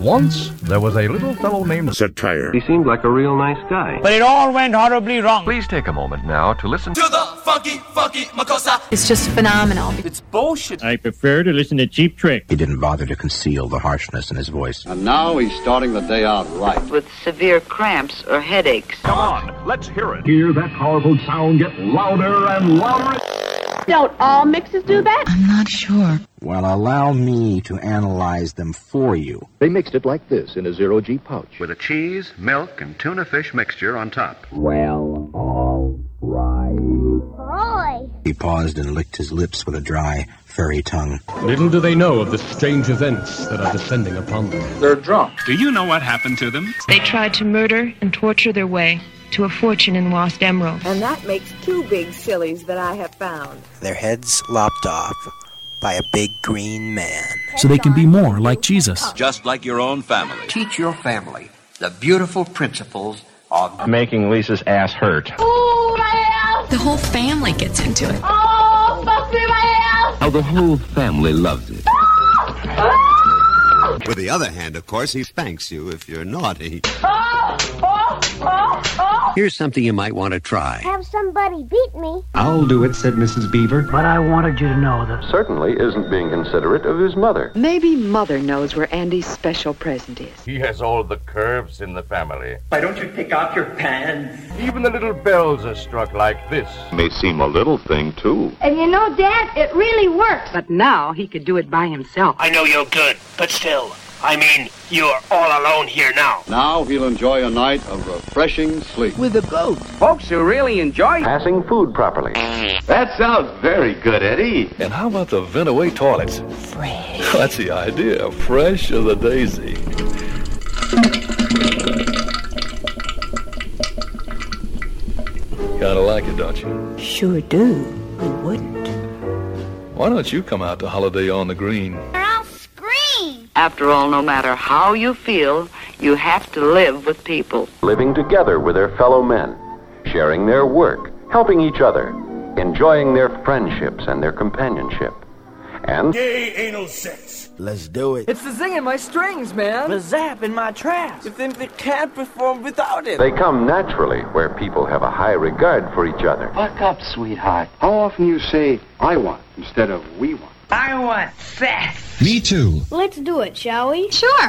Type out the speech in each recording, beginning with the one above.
Once, there was a little fellow named Satire. He seemed like a real nice guy. But it all went horribly wrong. Please take a moment now to listen to the funky Makossa. It's just phenomenal. It's bullshit. I prefer to listen to Cheap Trick. He didn't bother to conceal the harshness in his voice. And now he's starting the day out right. With severe cramps or headaches. Come on, let's hear it. Hear that powerful sound get louder and louder. Don't all mixes do that? I'm not sure. Well, allow me to analyze them for you. They mixed it like this in a zero-G pouch. With a cheese, milk, and tuna fish mixture on top. Well, all right. Roy! He paused and licked his lips with a dry, furry tongue. Little do they know of the strange events that are descending upon them. They're drunk. Do you know what happened to them? They tried to murder and torture their way to a fortune in lost emeralds. And that makes two big sillies that I have found. Their heads lopped off by a big green man. So they can be more like Jesus. Just like your own family. Teach your family the beautiful principles of making Lisa's ass hurt. Oh, my ass! The whole family gets into it. Oh, fuck me, my ass! How the whole family loves it. With the other hand, of course, he spanks you if you're naughty. Here's something you might want to try. Have somebody beat me. I'll do it, said Mrs. Beaver. But I wanted you to know that certainly isn't being considerate of his mother. Maybe Mother knows where Andy's special present is. He has all the curves in the family. Why don't you take off your pants? Even the little bells are struck like this. May seem a little thing, too. And you know, Dad, it really works. But now he could do it by himself. I know you're good, but still, I mean, you're all alone here now. Now he'll enjoy a night of refreshing sleep. With a goat. Folks who really enjoy passing food properly. That sounds very good, Eddie. And how about the vent-away toilets? Fresh. That's the idea. Fresh as a daisy. Kinda like it, don't you? Sure do. Who wouldn't? Why don't you come out to Holiday on the Green? I'll scream. After all, no matter how you feel, you have to live with people. Living together with their fellow men, sharing their work, helping each other, enjoying their friendships and their companionship. And gay anal sex. Let's do it. It's the zing in my strings, man. The zap in my traps. You think they can't perform without it? they come naturally where people have a high regard for each other. Buck up, sweetheart. How often you say, I want, instead of we want? I want sex. Me too. Let's do it, shall we? Sure.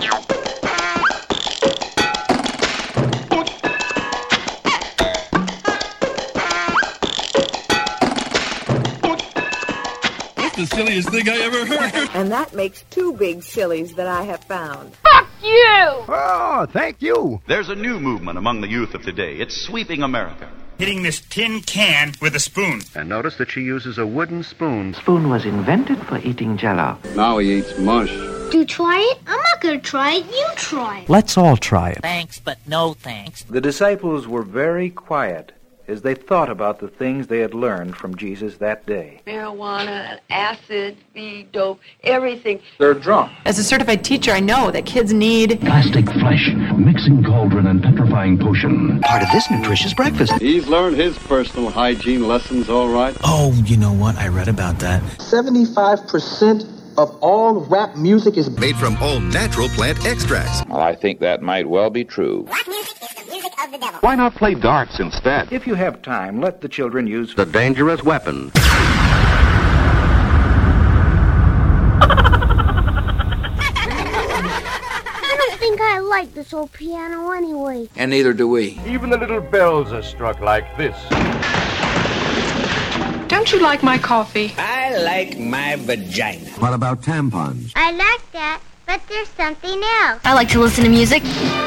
The silliest thing I ever heard. And that makes two big sillies that I have found. Fuck you! Oh, thank you. There's a new movement among the youth of today. It's sweeping America. Hitting this tin can with a spoon. And notice that she uses a wooden spoon. Spoon was invented for eating Jell-O. Now he eats mush. Do you try it? I'm not gonna try it. You try it. Let's all try it. Thanks, but no thanks. the disciples were very quiet as they thought about the things they had learned from Jesus that day. Marijuana, acid, speed, dope, everything. They're drunk. As a certified teacher, I know that kids need Plastic flesh, mixing cauldron, and petrifying potion. Part of this nutritious breakfast. He's learned his personal hygiene lessons all right. Oh, you know what? I read about that. 75% of all rap music is Made from all natural plant extracts. Well, I think that might well be true. Rock music is the music of the devil. Why not play darts instead? If you have time, let the children use The dangerous weapon. I don't think I like this old piano anyway. And neither do we. Even the little bells are struck like this. Don't you like my coffee? I like my vagina. What about tampons? I like that, but there's something else. I like to listen to music.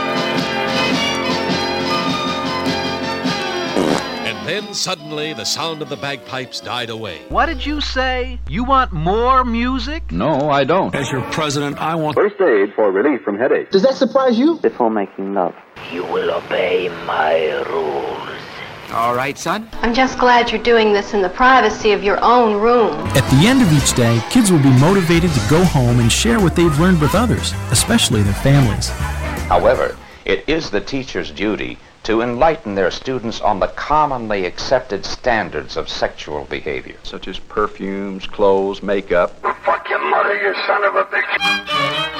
And then suddenly the sound of the bagpipes died away. What did you say? You want more music? No, I don't. As your president, I want... First aid for relief from headache. Does that surprise you? Before making love. You will obey my rules. All right, son. I'm just glad you're doing this in the privacy of your own room. At the end of each day, kids will be motivated to go home and share what they've learned with others, especially their families. However, it is the teacher's duty to enlighten their students on the commonly accepted standards of sexual behavior, such as perfumes, clothes, makeup. Fuck your mother, you son of a bitch.